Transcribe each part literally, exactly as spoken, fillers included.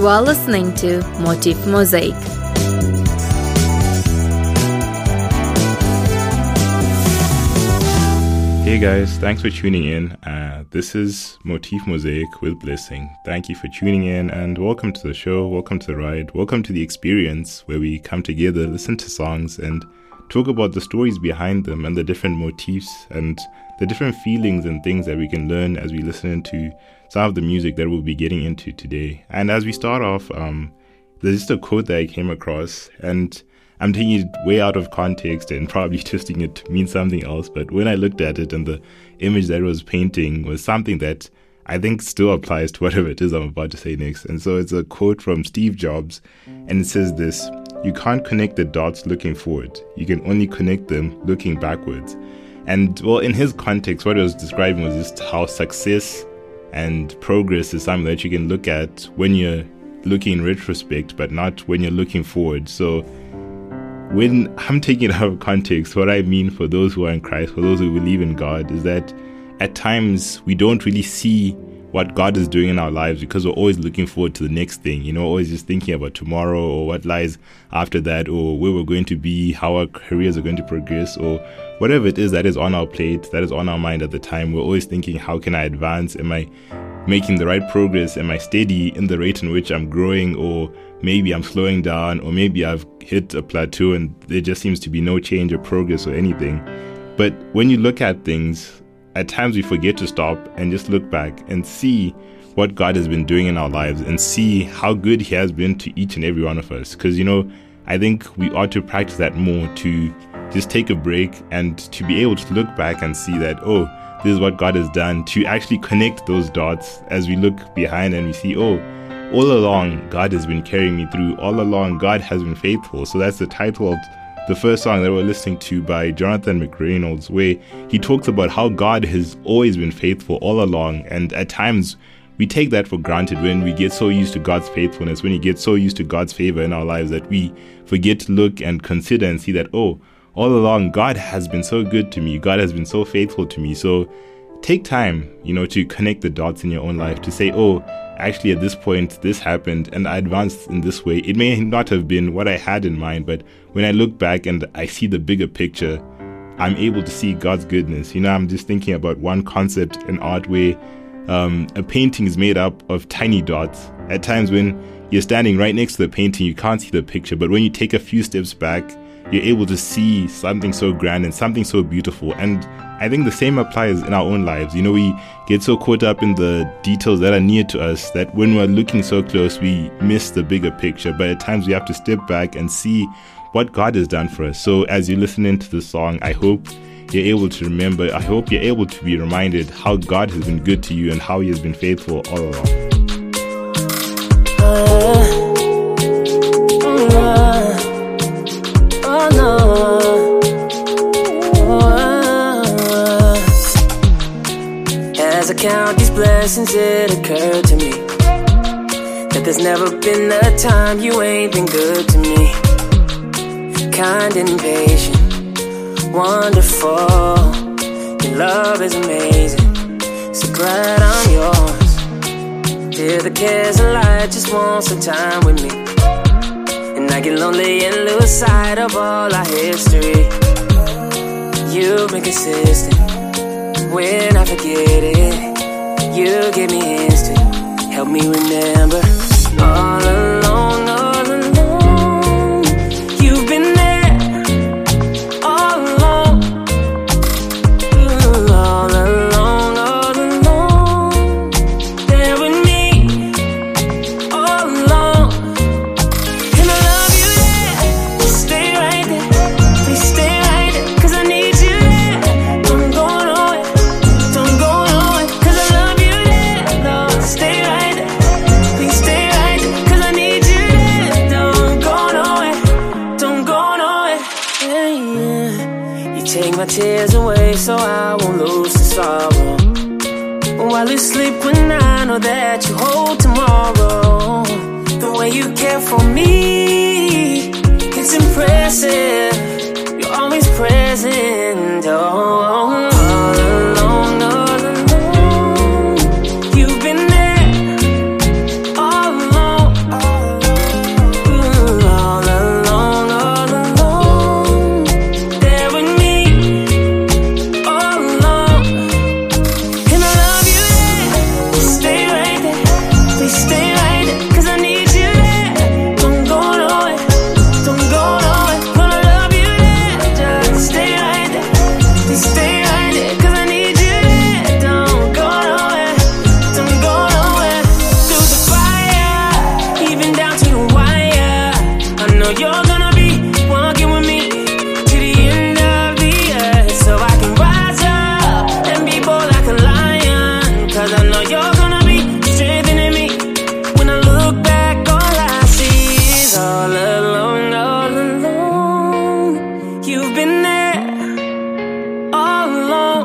You are listening to Motif Mosaic. Hey guys, thanks for tuning in. Uh, this is Motif Mosaic with Blessing. Thank you for tuning in and welcome to the show, welcome to the ride, welcome to the experience where we come together, listen to songs and talk about the stories behind them and the different motifs and the different feelings and things that we can learn as we listen to some of the music that we'll be getting into today. And as we start off, um, there's just a quote that I came across, and I'm taking it way out of context and probably twisting it to mean something else. But when I looked at it and the image that it was painting was something that I think still applies to whatever it is I'm about to say next. And so it's a quote from Steve Jobs, and it says this: "You can't connect the dots looking forward. You can only connect them looking backwards." And well, in his context, what he was describing was just how success and progress is something that you can look at when you're looking in retrospect, but not when you're looking forward. So when I'm taking it out of context, what I mean for those who are in Christ, for those who believe in God, is that at times we don't really see what God is doing in our lives because we're always looking forward to the next thing, you know, always just thinking about tomorrow or what lies after that or where we're going to be, how our careers are going to progress or whatever it is that is on our plate, that is on our mind at the time. We're always thinking, how can I advance? Am I making the right progress? Am I steady in the rate in which I'm growing? Or maybe I'm slowing down, or maybe I've hit a plateau and there just seems to be no change or progress or anything. But when you look at things, at times we forget to stop and just look back and see what God has been doing in our lives and see how good He has been to each and every one of us. Because, you know, I think we ought to practice that more, to just take a break and to be able to look back and see that, oh, this is what God has done, to actually connect those dots as we look behind and we see, oh, all along God has been carrying me through. All along God has been faithful. So that's the title of the first song that we're listening to by Jonathan McReynolds, where he talks about how God has always been faithful all along. And at times we take that for granted when we get so used to God's faithfulness, when we get so used to God's favor in our lives that we forget to look and consider and see that, oh, all along God has been so good to me. God has been so faithful to me. So take time, you know, to connect the dots in your own life, to say, oh, actually at this point this happened and I advanced in this way. It may not have been what I had in mind, but when I look back and I see the bigger picture, I'm able to see God's goodness. You know, I'm just thinking about one concept in art where um, a painting is made up of tiny dots. At times when you're standing right next to the painting, you can't see the picture, but when you take a few steps back, you're able to see something so grand and something so beautiful. And I think the same applies in our own lives. You know, we get so caught up in the details that are near to us that when we're looking so close, we miss the bigger picture. But at times we have to step back and see what God has done for us. So as you listen into the song, I hope you're able to remember, I hope you're able to be reminded how God has been good to you and how He has been faithful all along. Uh, uh, oh no. As I count these blessings, it occurred to me that there's never been a time you ain't been good to me. Kind and patient, wonderful. Your love is amazing, so glad I'm yours. Hear the cares of life, just want some time with me. And I get lonely and lose sight of all our history. You've been consistent when I forget it. You give me hints to help me remember. All along, all along, you've been there. All along, all along, all along, there with me. All along, and I love you there. Just stay right there, please stay right there, 'cause I need you there. Don't go nowhere, don't go nowhere, 'cause I love you there. Lord, stay right there, please stay right there, 'cause I need you there. Don't go nowhere, don't go nowhere. Yeah, yeah. You take my tears away so I won't lose the sorrow. While you sleep when I know that you hold tomorrow. The way you care for me, it's impressive. You're always present. Oh, all along, all along, you've been there. All along, You've been there all along,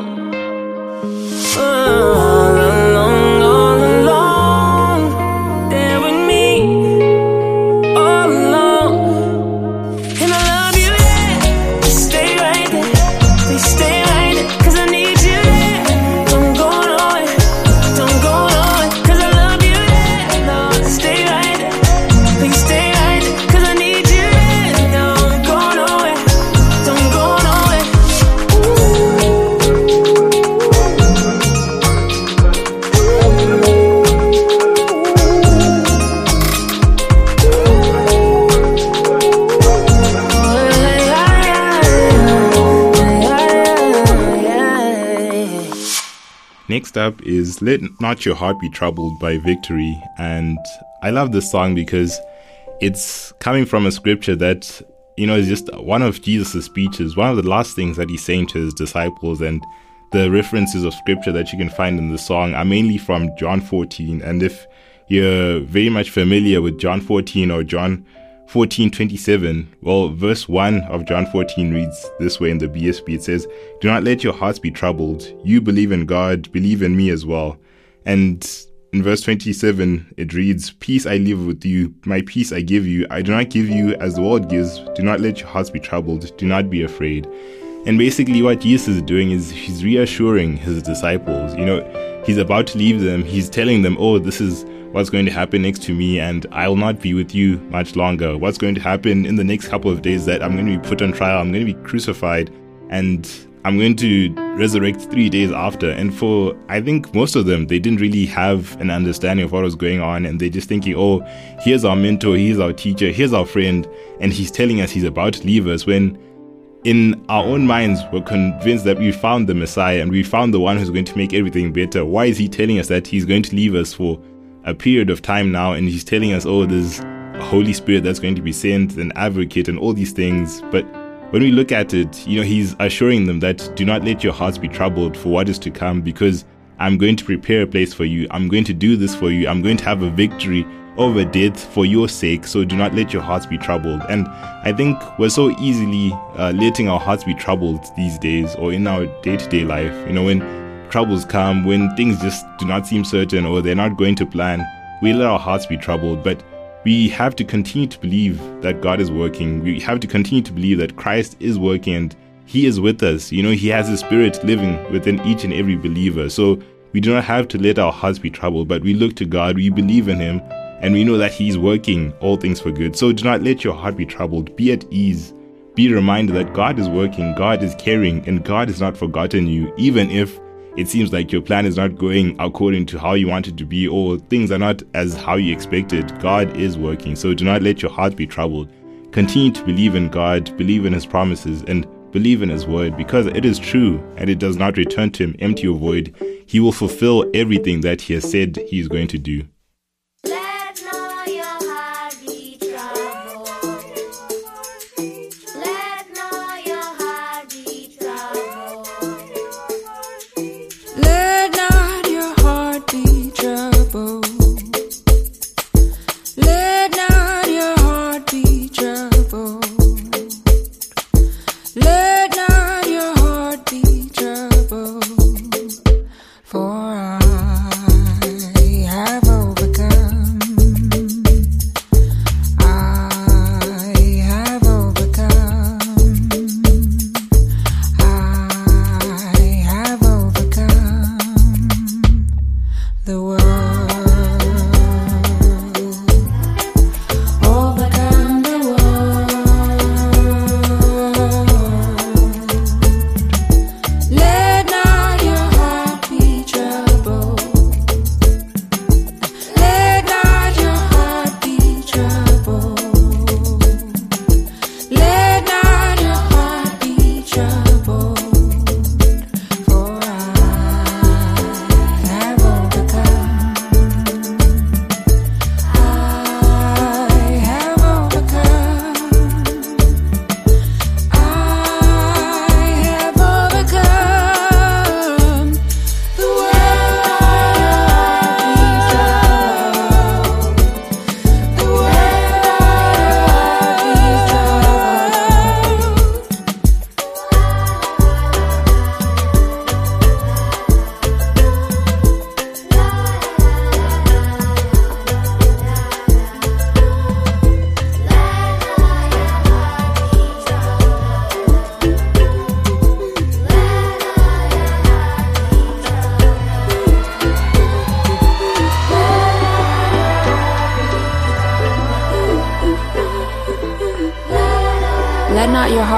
all along, all along, there with me, all along. And I love you, yeah, just stay right there, please stay right there, cause I need you, yeah, don't go nowhere, don't go nowhere, cause I love you, yeah, no, stay right there, please stay right there, cause I need you, yeah, don't go nowhere, don't go nowhere. Next up is Let Not Your Heart Be Troubled by Victory. And I love this song because it's coming from a scripture that, you know, is just one of Jesus' speeches, one of the last things that he's saying to his disciples. And the references of scripture that you can find in the song are mainly from John fourteen. And if you're very much familiar with John fourteen or John fourteen twenty-seven, well, verse one of John fourteen reads this way in the B S B. It says, "Do not let your hearts be troubled. You believe in God, believe in me as well." And in verse twenty-seven, it reads, "Peace I leave with you, my peace I give you. I do not give you as the world gives. Do not let your hearts be troubled. Do not be afraid." And basically what Jesus is doing is he's reassuring his disciples. You know, he's about to leave them. He's telling them, oh, this is what's going to happen next to me, and I will not be with you much longer. What's going to happen in the next couple of days that I'm going to be put on trial, I'm going to be crucified, and I'm going to resurrect three days after. And for, I think most of them, they didn't really have an understanding of what was going on, and they're just thinking, oh, here's our mentor, here's our teacher, here's our friend, and he's telling us he's about to leave us, when in our own minds, we're convinced that we found the Messiah and we found the one who's going to make everything better. Why is he telling us that he's going to leave us for a period of time now, and he's telling us, oh, there's a Holy Spirit that's going to be sent, an advocate, and all these things? But when we look at it, you know, he's assuring them that do not let your hearts be troubled for what is to come, because I'm going to prepare a place for you. I'm going to do this for you. I'm going to have a victory over death for your sake. So do not let your hearts be troubled. And I think we're so easily uh, letting our hearts be troubled these days, or in our day-to-day life. You know, when troubles come, when things just do not seem certain or they're not going to plan, we let our hearts be troubled. But we have to continue to believe that God is working. We have to continue to believe that Christ is working and he is with us. You know, he has his spirit living within each and every believer. So we do not have to let our hearts be troubled, but we look to God, we believe in him, and we know that he's working all things for good. So do not let your heart be troubled. Be at ease. Be reminded that God is working, God is caring, and God has not forgotten you, even if it seems like your plan is not going according to how you want it to be, or things are not as how you expected. God is working. So do not let your heart be troubled. Continue to believe in God, believe in his promises, and believe in his word, because it is true and it does not return to him empty or void. He will fulfill everything that he has said he is going to do. Let not your heart be troubled. Let not your heart be troubled. Let not your heart be troubled. Let not your heart be troubled. Let not your heart be troubled. For I have a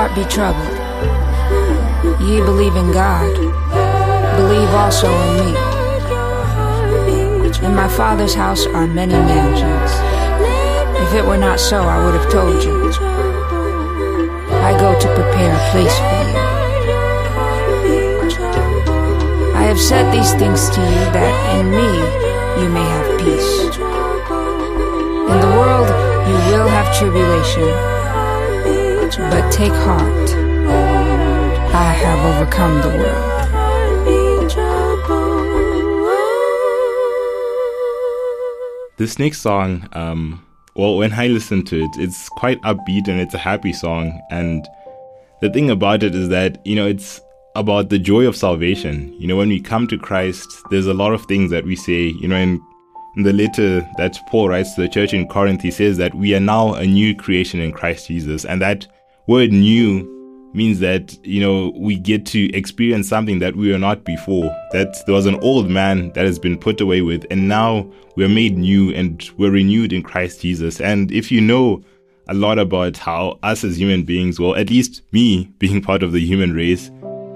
heart be troubled. Ye believe in God, believe also in me. In my Father's house are many mansions. If it were not so, I would have told you. I go to prepare a place for you. I have said these things to you that in me you may have peace. In the world you will have tribulation, but take heart. I have overcome the world. This next song, um, well, when I listen to it, it's quite upbeat and it's a happy song. And the thing about it is that, you know, it's about the joy of salvation. You know, when we come to Christ, there's a lot of things that we say, you know, in, in the letter that Paul writes to the church in Corinth, he says that we are now a new creation in Christ Jesus. And that word new means that, you know, we get to experience something that we were not before. That there was an old man that has been put away with, and now we're made new and we're renewed in Christ Jesus. And if you know a lot about how us as human beings, well, at least me being part of the human race,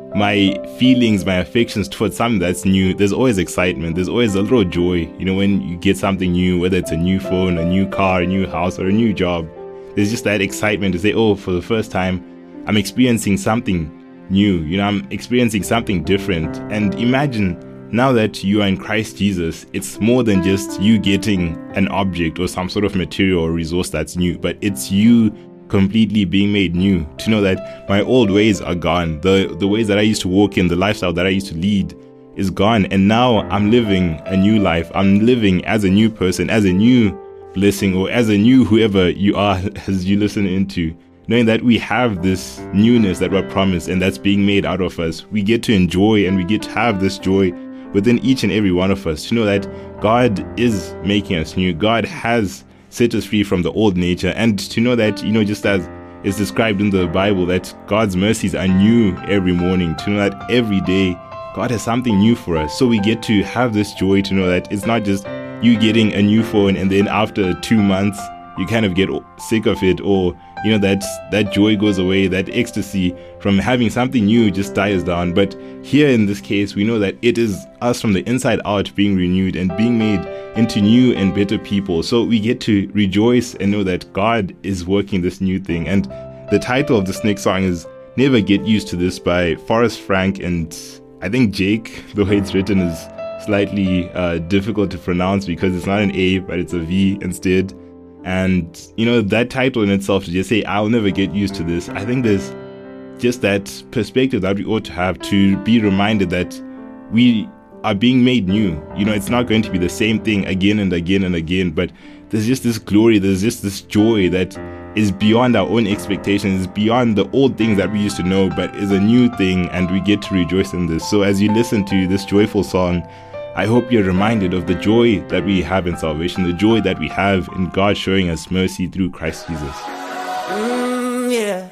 my feelings, my affections towards something that's new, there's always excitement. There's always a little joy, you know, when you get something new, whether it's a new phone, a new car, a new house, or a new job. There's just that excitement to say, oh, for the first time, I'm experiencing something new, you know, I'm experiencing something different. And imagine now that you are in Christ Jesus, it's more than just you getting an object or some sort of material or resource that's new, but it's you completely being made new. To know that my old ways are gone, the, the ways that I used to walk in, the lifestyle that I used to lead is gone. And now I'm living a new life. I'm living as a new person, as a new blessing, or as a new whoever you are as you listen into. Knowing that we have this newness that we're promised and that's being made out of us, we get to enjoy and we get to have this joy within each and every one of us. To know that God is making us new. God has set us free from the old nature. And to know that, you know, just as is described in the Bible, that God's mercies are new every morning. To know that every day God has something new for us. So we get to have this joy to know that it's not just you getting a new phone and then after two months you kind of get sick of it, or you know, that that joy goes away, that ecstasy from having something new just dies down. But here in this case, we know that it is us from the inside out being renewed and being made into new and better people. So we get to rejoice and know that God is working this new thing. And the title of this next song is Never Get Used to This by Forrest Frank and I think Jake. The way it's written is slightly uh, difficult to pronounce because it's not an A, but it's a V instead. And, you know, that title in itself, to just say, I'll never get used to this. I think there's just that perspective that we ought to have, to be reminded that we are being made new. You know, it's not going to be the same thing again and again and again, but there's just this glory, there's just this joy that is beyond our own expectations, beyond the old things that we used to know, but is a new thing, and we get to rejoice in this. So as you listen to this joyful song, I hope you're reminded of the joy that we have in salvation, the joy that we have in God showing us mercy through Christ Jesus. Mm, yeah.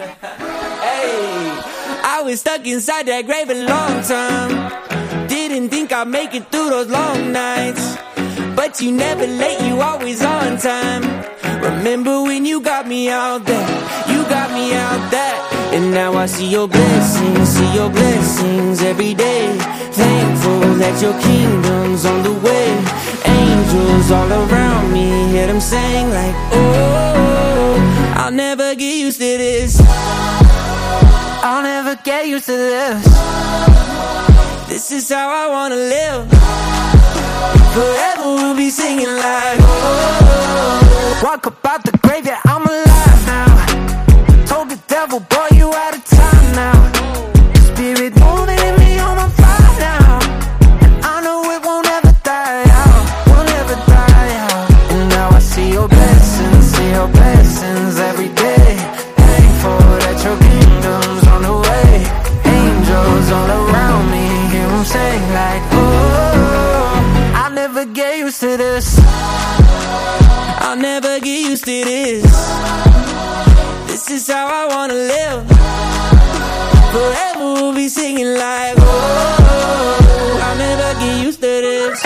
Hey, I was stuck inside that grave a long time. Didn't think I'd make it through those long nights. But you never late, you always on time. Remember when you got me out there, you got me out there. And now I see your blessings, see your blessings every day. Thankful that your kingdom's on the way. Angels all around me, hear them sing like, oh, I'll never get used to this. I'll never get used to this. This is how I wanna live. Forever we'll be singing like, oh, walk up out the grave, yeah, I'm alive now. Told the devil, boy, you out of time now. Spirit moving in me on my fire now. And I know it won't ever die out, won't ever die out. And now I see your blessings, see your blessings every day. Thankful that your kingdom's on the way. Angels all around me, hear them sing like, oh, I'll never get used to this. I'll never get used to this. This is how I wanna live. Forever we'll be singing like, oh, I'll never get used to this.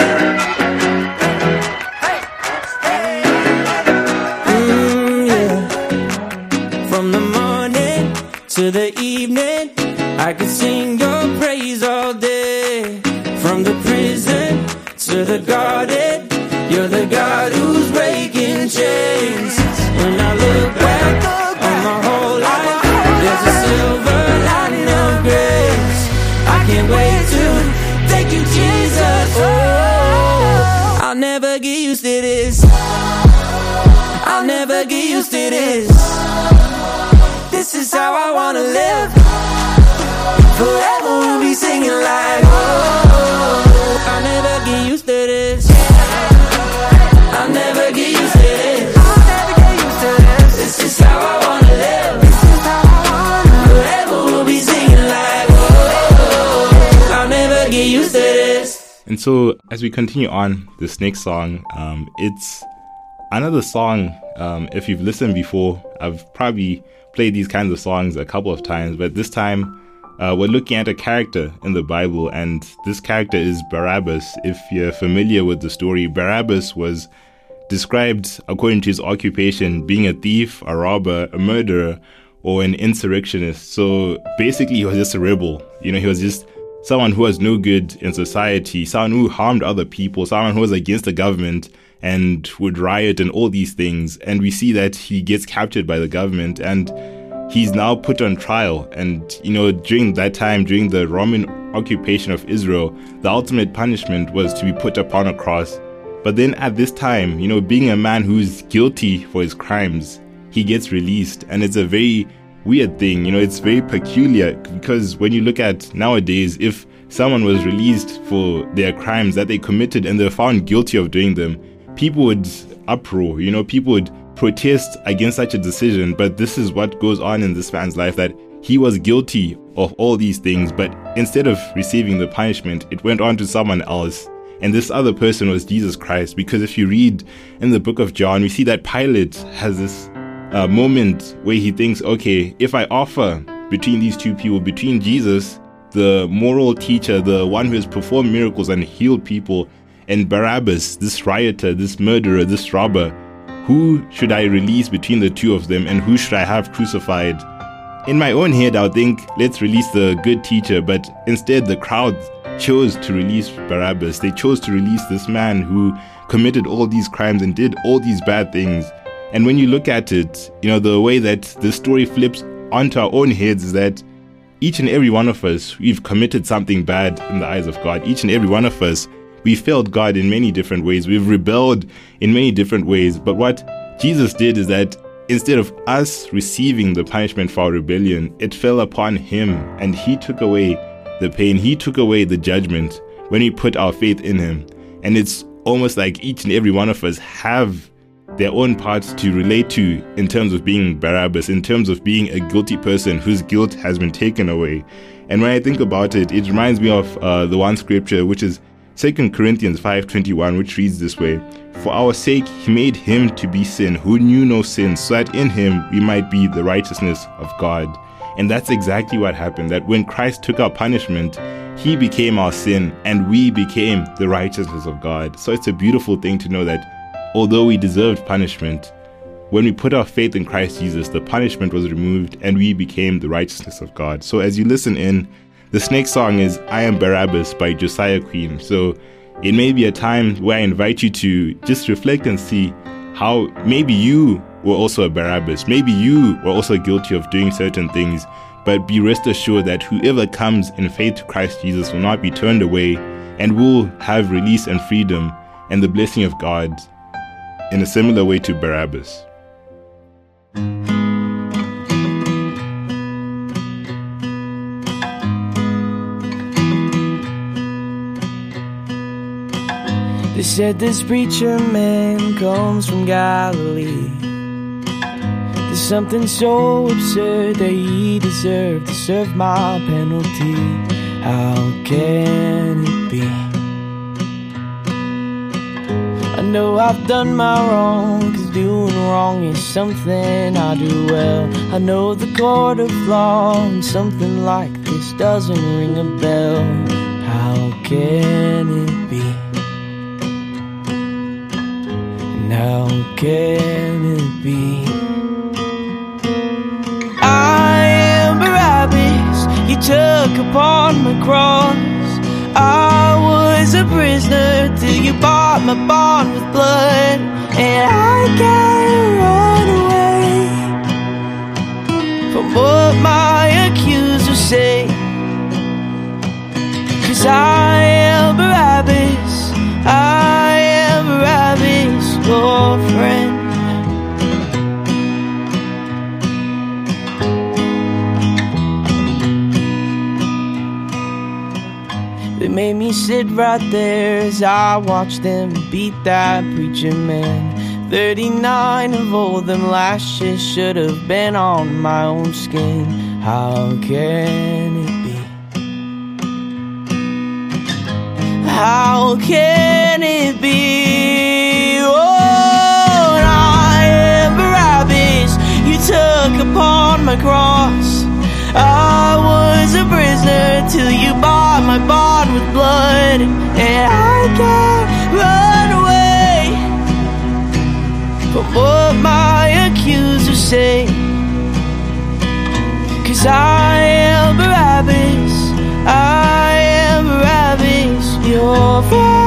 Mm, yeah. From the morning to the evening. I could sing your praise all day. From the prison to the garden, you're the God who's breaking chains. When I look back on my whole life, there's a silver lining of grace. I can't wait to thank you, Jesus. Oh, I'll never get used to this. I'll never get used to this. This is how I wanna live. Forever we'll be singing like, oh, I'll never get used to this. I'll never get used to this. I'll never get used to this. This is how I wanna live. This is how I wanna. Forever we'll be singing like, oh, I'll never get used to this. And so, as we continue on this next song, um, it's another song. Um, if you've listened before, I've probably played these kinds of songs a couple of times, but this time uh, we're looking at a character in the Bible, and this character is Barabbas. If you're familiar with the story, Barabbas was described, according to his occupation, being a thief, a robber, a murderer, or an insurrectionist. So basically, he was just a rebel. You know, he was just someone who was no good in society, someone who harmed other people, someone who was against the government and would riot and all these things. And we see that he gets captured by the government and he's now put on trial. And, you know, during that time, during the Roman occupation of Israel, the ultimate punishment was to be put upon a cross. But then at this time, you know, being a man who's guilty for his crimes, he gets released. And it's a very weird thing. You know, it's very peculiar because when you look at nowadays, if someone was released for their crimes that they committed and they're found guilty of doing them, people would uproar, you know, people would protest against such a decision. But this is what goes on in this man's life, that he was guilty of all these things, but instead of receiving the punishment, it went on to someone else. And this other person was Jesus Christ. Because if you read in the book of John, we see that Pilate has this uh, moment where he thinks, okay, if I offer between these two people, between Jesus, the moral teacher, the one who has performed miracles and healed people, and Barabbas, this rioter, this murderer, this robber, who should I release between the two of them, and who should I have crucified? In my own head, I would think, let's release the good teacher, but instead the crowd chose to release Barabbas. They chose to release this man who committed all these crimes and did all these bad things. And when you look at it, you know, the way that the story flips onto our own heads is that each and every one of us, we've committed something bad in the eyes of God. Each and every one of us, we failed God in many different ways. We've rebelled in many different ways. But what Jesus did is that instead of us receiving the punishment for our rebellion, it fell upon him, and he took away the pain. He took away the judgment when we put our faith in him. And it's almost like each and every one of us have their own parts to relate to in terms of being Barabbas, in terms of being a guilty person whose guilt has been taken away. And when I think about it, it reminds me of uh, the one scripture, which is Second Corinthians five twenty-one, which reads this way: For our sake he made him to be sin who knew no sin, so that in him we might be the righteousness of God. And that's exactly what happened, that when Christ took our punishment, he became our sin and we became the righteousness of God. So it's a beautiful thing to know that although we deserved punishment, when we put our faith in Christ Jesus, the punishment was removed and we became the righteousness of God. So as you listen in, this next song is I Am Barabbas by Josiah Queen. So it may be a time where I invite you to just reflect and see how maybe you were also a Barabbas. Maybe you were also guilty of doing certain things, but be rest assured that whoever comes in faith to Christ Jesus will not be turned away and will have release and freedom and the blessing of God in a similar way to Barabbas. They said this preacher man comes from Galilee. There's something so absurd that he deserved to serve my penalty. How can it be? I know I've done my wrong, 'cause doing wrong is something I do well. I know the court of law, and something like this doesn't ring a bell. How can it be? How can it be? I am Barabbas. upon my cross. I was a prisoner till you bought my bond with blood. And I can't run away from what my accusers say, 'cause I am Barabbas, I am Barabbas, your friend. They made me sit right there as I watched them beat that preacher man. Thirty-nine of all them lashes should have been on my own skin. How can it be? How can it be? Oh, I am Barabbas, you took upon my cross. I was a prisoner till you bought my bond with blood. And I can't run away from what my accusers say, 'cause I am Barabbas, I am Barabbas, your friend.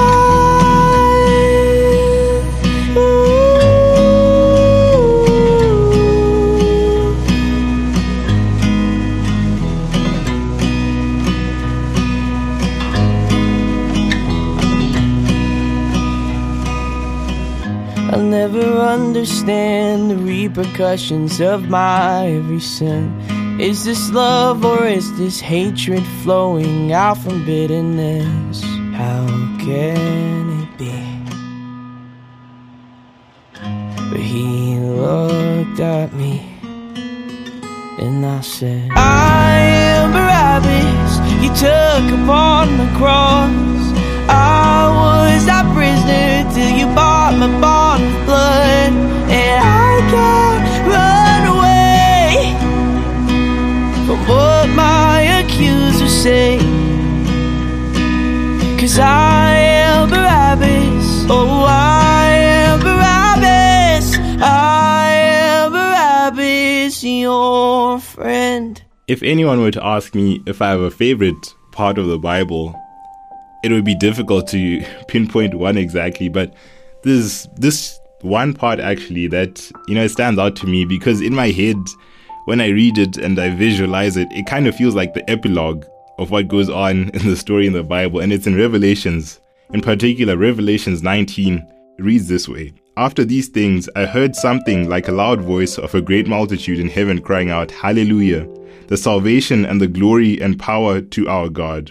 I'll never understand the repercussions of my every sin. Is this love or is this hatred flowing out from bitterness? How can it be? But he looked at me and I said, I am Barabbas, you took upon the cross. I was that prisoner till you bought my bond with blood. And I can't run away from what my accusers say, 'cause I am Barabbas, oh I am Barabbas, I am Barabbas, your friend. If anyone were to ask me if I have a favorite part of the Bible, it would be difficult to pinpoint one exactly, but there's this one part actually that, you know, it stands out to me because in my head, when I read it and I visualize it, it kind of feels like the epilogue of what goes on in the story in the Bible, and it's in Revelations. In particular, Revelations nineteen reads this way. After these things, I heard something like a loud voice of a great multitude in heaven crying out, Hallelujah! The salvation and the glory and power to our God.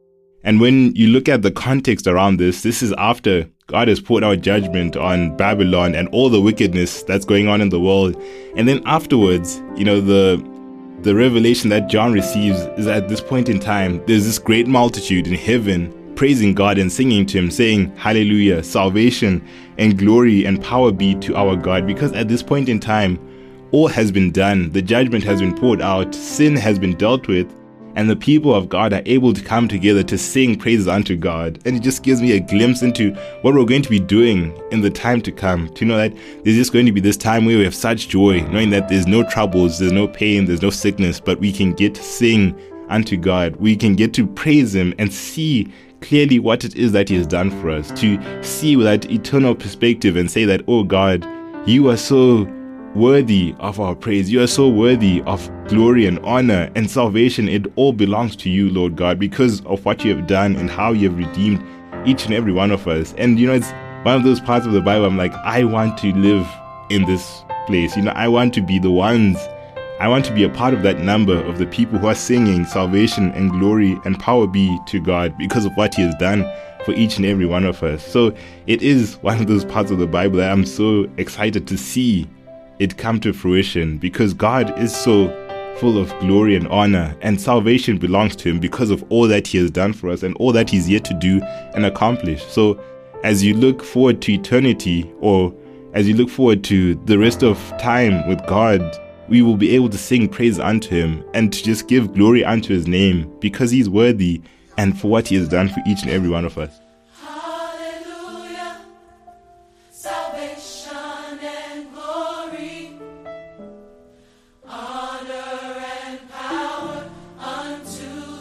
And when you look at the context around this, this is after God has poured out judgment on Babylon and all the wickedness that's going on in the world. And then afterwards, you know, the the revelation that John receives is at this point in time, there's this great multitude in heaven praising God and singing to him, saying, Hallelujah, salvation and glory and power be to our God. Because at this point in time, all has been done. The judgment has been poured out. Sin has been dealt with. And the people of God are able to come together to sing praises unto God. And it just gives me a glimpse into what we're going to be doing in the time to come. To know that there's just going to be this time where we have such joy, knowing that there's no troubles, there's no pain, there's no sickness, but we can get to sing unto God. We can get to praise him and see clearly what it is that he has done for us. To see with that eternal perspective and say that, oh God, you are so worthy of our praise. You are so worthy of glory and honor and salvation. It all belongs to you, Lord God, because of what you have done and how you have redeemed each and every one of us. And you know, it's one of those parts of the Bible I'm like, I want to live in this place. You know, I want to be the ones, I want to be a part of that number of the people who are singing salvation and glory and power be to God because of what he has done for each and every one of us. So it is one of those parts of the Bible that I'm so excited to see it come to fruition, because God is so full of glory and honor, and salvation belongs to him because of all that he has done for us and all that he's yet to do and accomplish. So as you look forward to eternity, or as you look forward to the rest of time with God, we will be able to sing praise unto him and to just give glory unto his name, because he's worthy and for what he has done for each and every one of us. Hallelujah, salvation and glory, honor and power unto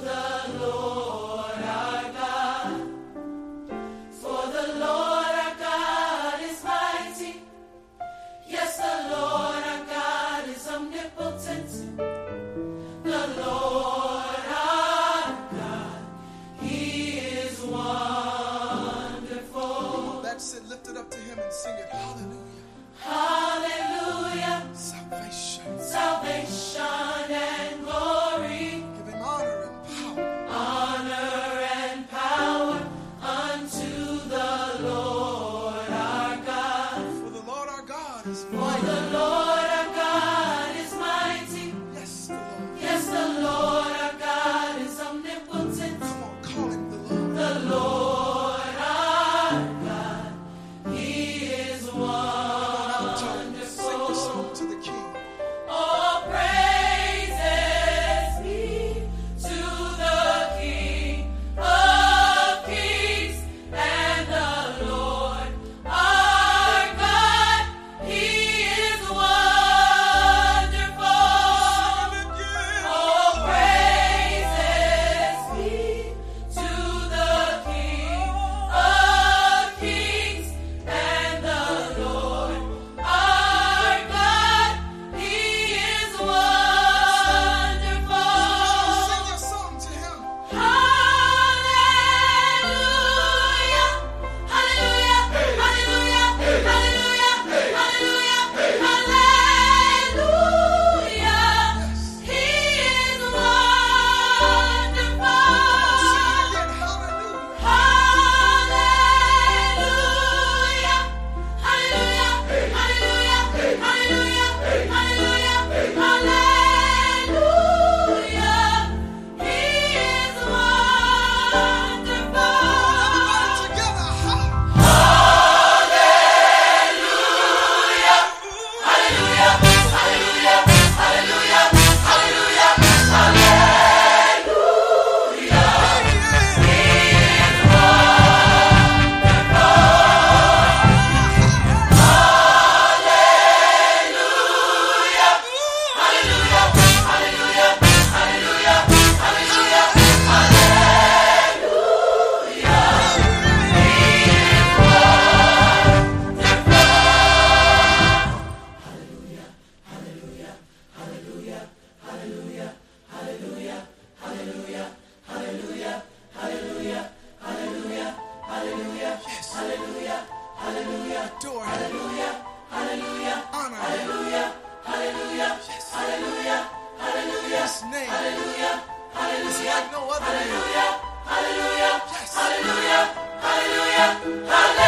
like no other name. Hallelujah, hallelujah, hallelujah, hallelujah, hallelujah.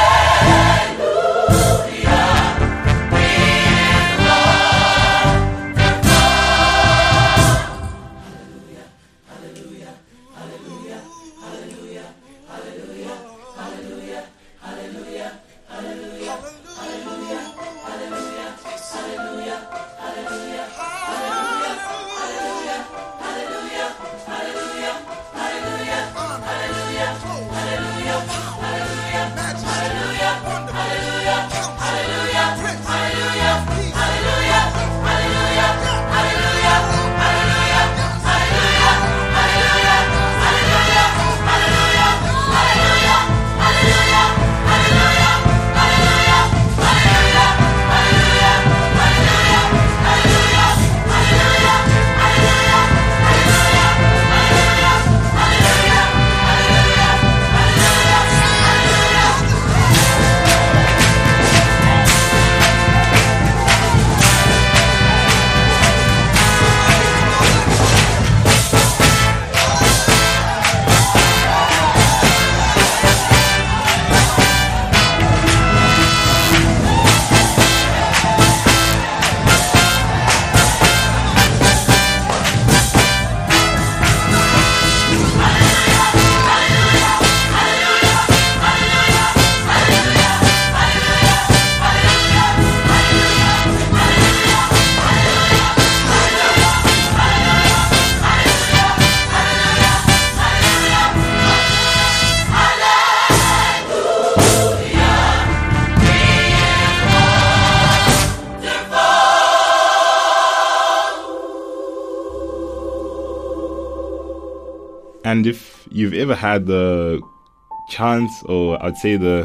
And if you've ever had the chance, or I'd say the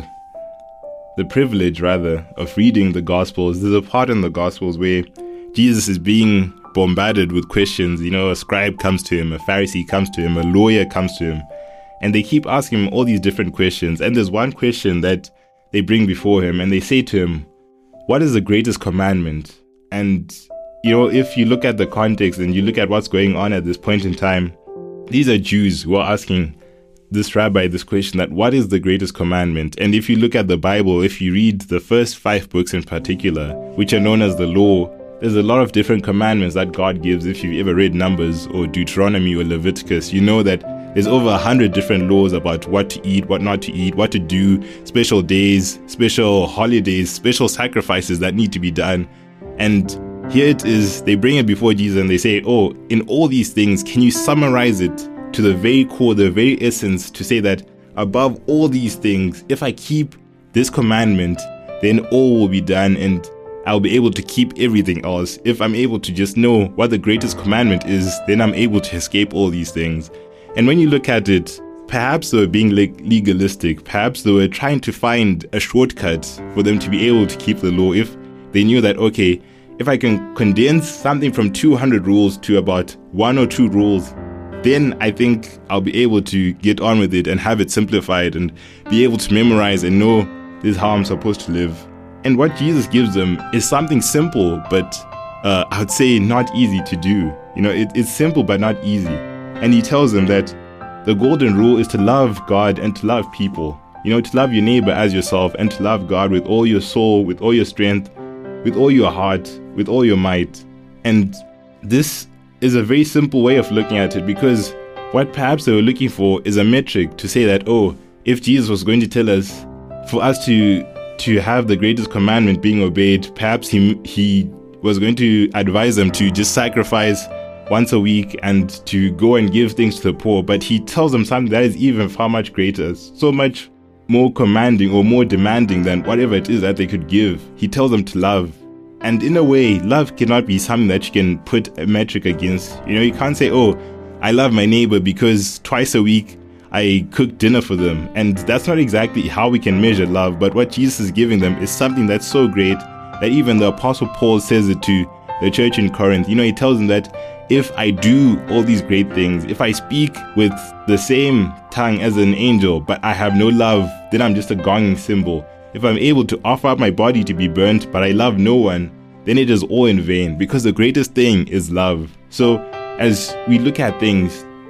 the privilege rather, of reading the Gospels, there's a part in the Gospels where Jesus is being bombarded with questions. You know, a scribe comes to him, a Pharisee comes to him, a lawyer comes to him, and they keep asking him all these different questions. And there's one question that they bring before him, and they say to him, "What is the greatest commandment?" And, you know, if you look at the context and you look at what's going on at this point in time, these are Jews who are asking this rabbi this question, that what is the greatest commandment? And if you look at the Bible, if you read the first five books in particular, which are known as the law, there's a lot of different commandments that God gives. If you've ever read Numbers or Deuteronomy or Leviticus, you know that there's over a hundred different laws about what to eat, what not to eat, what to do, special days, special holidays, special sacrifices that need to be done. And here it is, they bring it before Jesus and they say, oh, in all these things, can you summarize it to the very core, the very essence, to say that above all these things, if I keep this commandment, then all will be done and I'll be able to keep everything else. If I'm able to just know what the greatest commandment is, then I'm able to escape all these things. And when you look at it, perhaps they were being legalistic, perhaps they were trying to find a shortcut for them to be able to keep the law. If they knew that, okay, if I can condense something from two hundred rules to about one or two rules, then I think I'll be able to get on with it and have it simplified and be able to memorize and know this is how I'm supposed to live. And what Jesus gives them is something simple, but uh, I would say not easy to do. You know, it, it's simple but not easy. And he tells them that the golden rule is to love God and to love people. You know, to love your neighbor as yourself and to love God with all your soul, with all your strength, with all your heart, with all your might. And this is a very simple way of looking at it, because what perhaps they were looking for is a metric to say that, oh, if Jesus was going to tell us, for us to to have the greatest commandment being obeyed, perhaps he he was going to advise them to just sacrifice once a week and to go and give things to the poor. But he tells them something that is even far much greater, so much more commanding or more demanding than whatever it is that they could give. He tells them to love. And in a way, love cannot be something that you can put a metric against. You know, you can't say, oh, I love my neighbor because twice a week I cook dinner for them. And that's not exactly how we can measure love. But what Jesus is giving them is something that's so great that even the Apostle Paul says it to the church in Corinth. You know, he tells them that if I do all these great things, if I speak with the same tongue as an angel, but I have no love, then I'm just a gonging cymbal. If I'm able to offer up my body to be burnt, but I love no one, then it is all in vain, because the greatest thing is love. So as we look at things,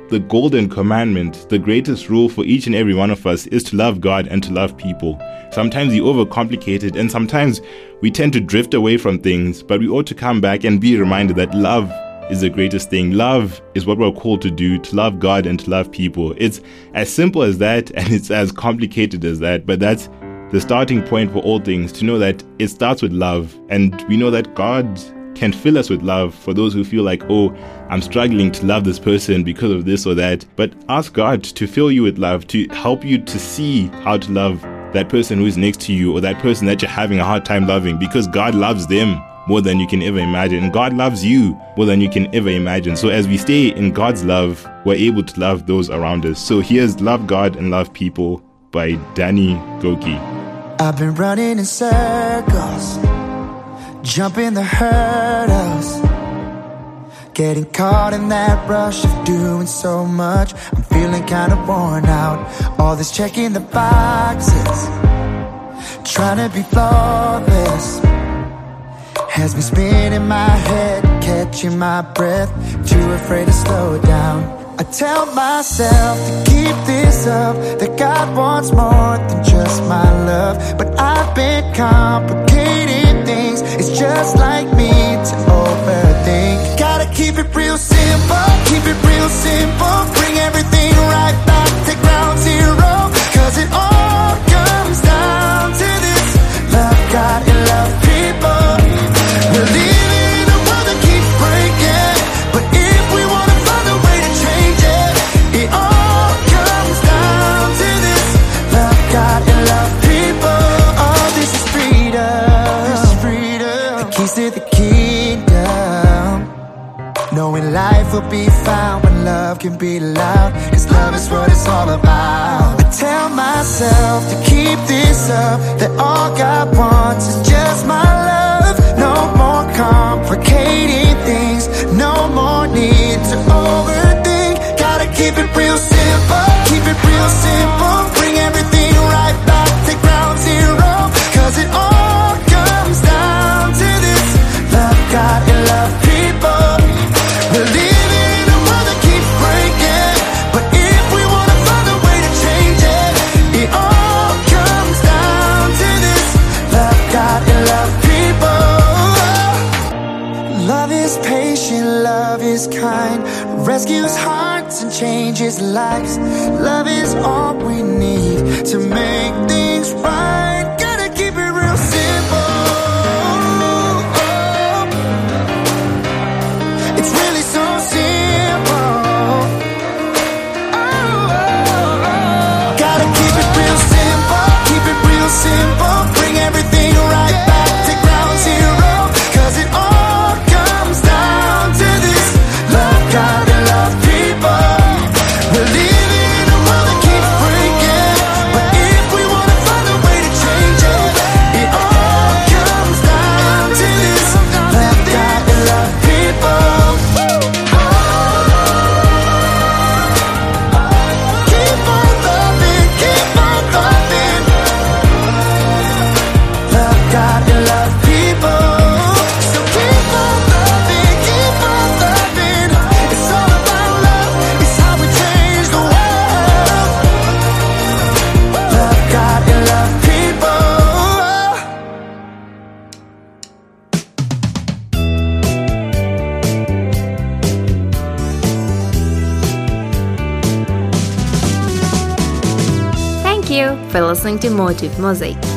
the golden commandment, the greatest rule for each and every one of us is to love God and to love people. Sometimes we overcomplicate it, and sometimes we tend to drift away from things, but we ought to come back and be reminded that love is the greatest thing. Love is what we're called to do, to love God and to love people. It's as simple as that, and it's as complicated as that, but that's the starting point for all things, to know that it starts with love, and we know that God can fill us with love for those who feel like, oh, I'm struggling to love this person because of this or that. But ask God to fill you with love, to help you to see how to love that person who is next to you or that person that you're having a hard time loving, because God loves them more than you can ever imagine. And God loves you more than you can ever imagine. So as we stay in God's love, we're able to love those around us. So here's Love God and Love People by Danny Gokey. I've been running in circles, jumping the hurdles, getting caught in that rush of doing so much. I'm feeling kind of worn out. All this checking the boxes, trying to be flawless, has me spinning my head, catching my breath, too afraid to slow down. I tell myself to keep this up, that God wants more than just my love. But I've been complicating things, it's just like me to overthink. Gotta keep it real simple, keep it real simple, bring everything right back to ground zero. Cause it all comes down to this: love God and love people. We're living in a world that keeps breaking, but if we wanna find a way to change it, it all comes down to this: love God and love people. Oh, this is freedom, this is freedom. The keys to the kingdom, knowing life will be found when love can be loud. Cause love is what it's all about. I tell myself to keep this up, that all God wants is just my love. No more complicating things, no more need to overthink. Gotta keep it real simple, keep it real simple, bring everything right back to ground zero. Cause it all comes down to this: love God and love people. We're living in a world that keeps breaking, but if we wanna find a way to change it, it all comes down to this: love God and love people. Love is patient, love is kind, rescues hearts and changes lives. Love is all we need to make things right. Gotta keep it real simple. It's really so simple. Oh, oh, oh. Gotta keep it real simple, keep it real simple, bring everything right back to ground zero. Cause it all comes down to this: love God and love people. We're living in a world that keeps breaking, but if we wanna find a way to change it, it all comes down to this: love God and love people. Keep on loving, keep on loving, love God and love people. So keep on loving, keep on loving. It's all about love, it's how we change the world. Love God and love people. Thank you for listening to Motive Mosaic.